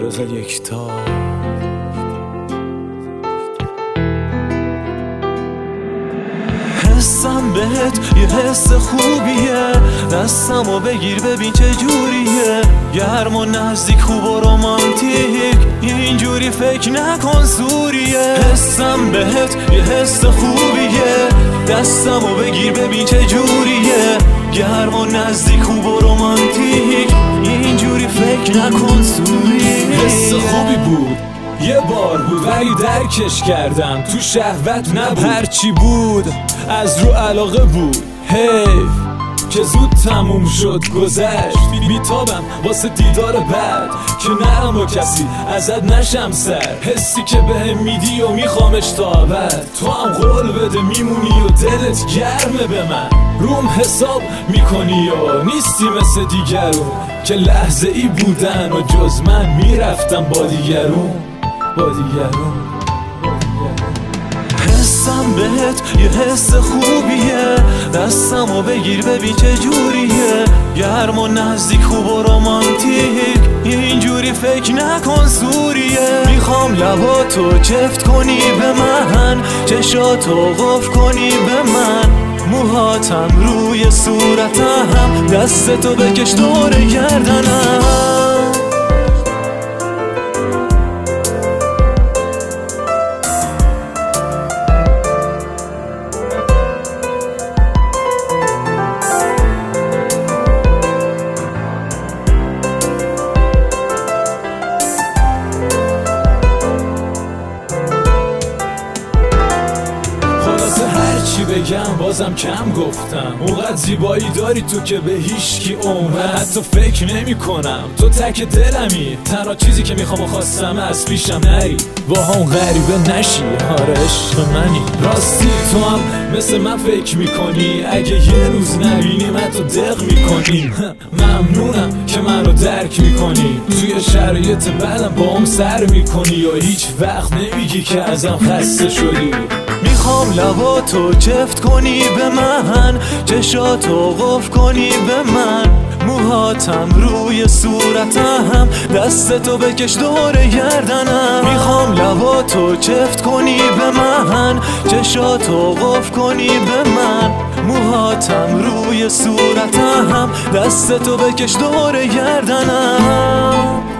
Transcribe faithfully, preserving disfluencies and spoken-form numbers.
روز یکتا. حسم بهت یه حس خوبیه، دستمو بگیر ببین چه جوریه، گرم و نزدیک خوب و رومانتیک، اینجوری فکر نکن زوریه. حسم بهت یه حس خوبیه، دستمو بگیر ببین چه جوریه، گرم و نزدیک خوب و رومانتیک، اینجوری فکر نکن زوریه. حس خوبی بود، یه بار بود ولی درکش کردم، تو شهوت نبود، هرچی بود از رو علاقه بود. حیف که زود تموم شد گذشت، بیتابم واسه دیدار بعد که نرم با کسی ازت نشم سر، حسی که بهم میدی و میخوامش تا ابد، تو هم قول بده میمونی و دلت گرمه به من، روم حساب میکنی و نیستی مثل دیگرون که لحظه ای بودن و جز من میرفتم با دیگرون با دیگرون. حسم بهت یه حس خوبیه، دستمو بگیر ببین چه جوریه، گرم و نزدیک خوب و رومانتیک، اینجوری فکر نکن زوریه. میخوام لباتو چفت کنی به من، چشاتو قفل کنی به من، موهاتم روی صورتم، دستتو بکش دور گردنم. چی بگم بازم کم گفتم، اونقدر زیبایی داری تو که به هیچکی عمرم حتی فکر نمی کنم، تو تک دلمی، تنها چیزی که میخوام و خواستم از پیشم نری، با هم غریبه نشی، آره عشق منی. راستی تو هم مثل من فکر میکنی، اگه یه روز نبینی من تو دق میکنی، ممنونم که من رو درک میکنی، توی شرایط بعدم با هم سر میکنی و هیچ وقت نمیگی که ازم خسته شدی. میخوام لباتو چفت کنی به من، چشاتو قفل کنی به من، موهاتم روی صورتم، دستتو بکش دور گردنم. میخوام لباتو چفت کنی به من، چشاتو قفل کنی به من، موهاتم روی صورتم، دستتو بکش دور گردنم.